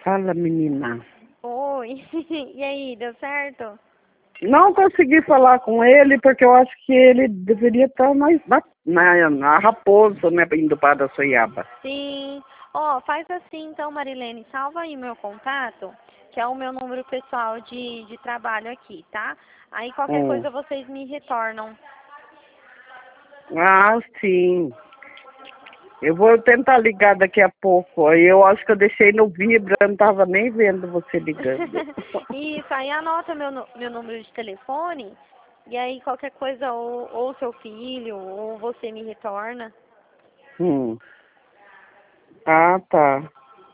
Fala, menina. Oi, e aí, deu certo? Não consegui falar com ele porque eu acho que ele deveria estar na Raposo, né, indo para a Soiaba. Sim. Ó, faz assim então, Marilene, salva aí meu contato, que é o meu número pessoal de trabalho aqui, tá? Aí qualquer Hum. coisa vocês me retornam. Ah, sim. Eu vou tentar ligar daqui a pouco. Aí eu acho que eu deixei no vibra, eu não estava nem vendo você ligando. Isso, aí anota meu número de telefone, e aí qualquer coisa, ou seu filho, ou você me retorna. Hum. Ah, tá.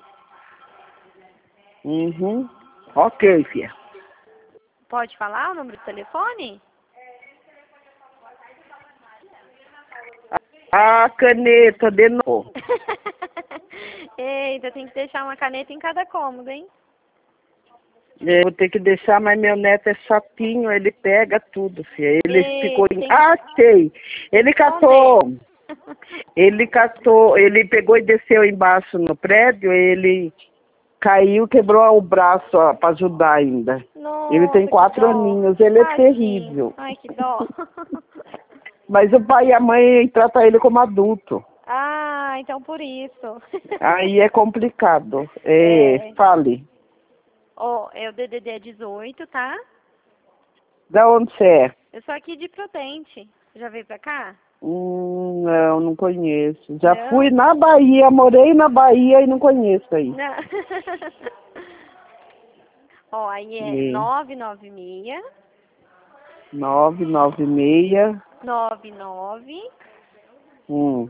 Uhum. Ok, filha. Pode falar o número de telefone? A caneta de novo. Eita, tem que deixar uma caneta em cada cômodo, hein? Eu vou ter que deixar, mas meu neto é chatinho, ele pega tudo, filha. Ele ficou Eita, em... tem... Ah, sei! Ele Contei. ele pegou e desceu embaixo no prédio, ele caiu, quebrou o braço para ajudar ainda. Ele tem Nossa, que 4 dó. aninhos, ele é Tadinho. terrível. Ai, que dó. Mas o pai e a mãe tratam ele como adulto. Ah, então por isso. Aí é complicado. É. Fale. Ó, é o DDD 18, tá? Da onde você é? Eu sou aqui de Prudente. Já veio pra cá? Não, não conheço. Já fui Não? na Bahia, morei na Bahia e não conheço aí. Não. Ó, aí é E 996 996 99 hum.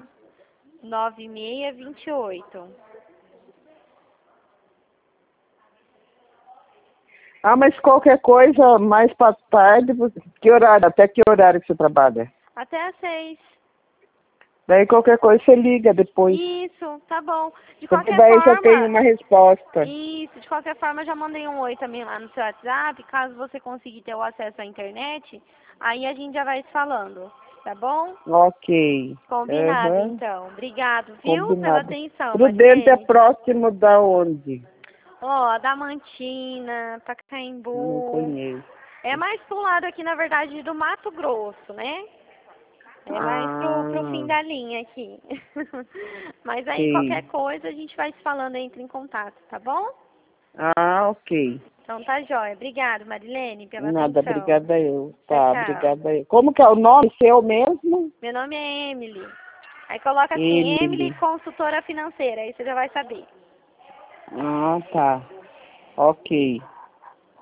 9628. Ah, mas qualquer coisa mais para tarde, que horário? Até que horário que você trabalha? Até às 6. Daí qualquer coisa você liga depois. Isso, tá bom. De Porque qualquer daí já tem forma, uma resposta. isso, de qualquer forma, eu já mandei um oi também lá no seu WhatsApp. Caso você conseguir ter o acesso à internet, aí a gente já vai se falando, tá bom? Ok. Combinado, Aham. então. Obrigado, viu, pela Combinado. atenção, Prudente é Marilene. próximo da onde? Ó, Damantina, Não Pacaembu. conheço. É mais pro lado aqui, na verdade, do Mato Grosso, né? É mais pro fim Ah, da linha aqui. Mas aí, qualquer ok. coisa, a gente vai se falando, entre em contato, tá bom? Ah, ok. Então tá jóia. Obrigado, Marilene, pela Nada, atenção. obrigada eu. Tchau, Tá, tchau. obrigada eu. Como que é o nome seu mesmo? Meu nome é Emily. Aí coloca assim, Emily, Emily. consultora financeira. Aí você já vai saber. Ah, tá. Ok.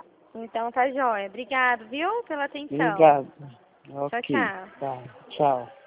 Então tá jóia. Obrigado, viu, pela atenção. Obrigada. Tchau, Ok. tchau. Tá. Tchau.